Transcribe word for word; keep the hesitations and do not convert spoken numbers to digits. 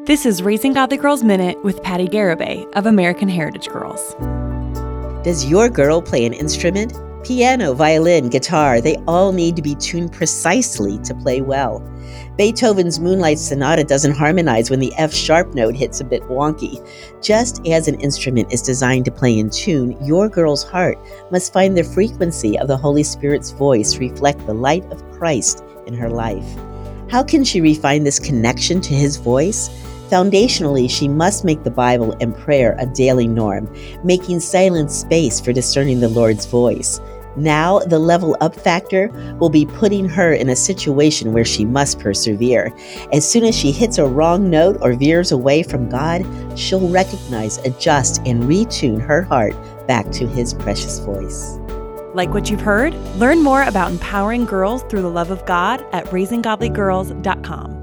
This is Raising Godly Girls Minute with Patty Garibay of American Heritage Girls. Does your girl play an instrument? Piano, violin, guitar, they all need to be tuned precisely to play well. Beethoven's Moonlight Sonata doesn't harmonize when the F sharp note hits a bit wonky. Just as an instrument is designed to play in tune, your girl's heart must find the frequency of the Holy Spirit's voice reflect the light of Christ in her life. How can she refine this connection to His voice? Foundationally, she must make the Bible and prayer a daily norm, making silent space for discerning the Lord's voice. Now, the level up factor will be putting her in a situation where she must persevere. As soon as she hits a wrong note or veers away from God, she'll recognize, adjust, and retune her heart back to His precious voice. Like what you've heard? Learn more about empowering girls through the love of God at raising godly girls dot com.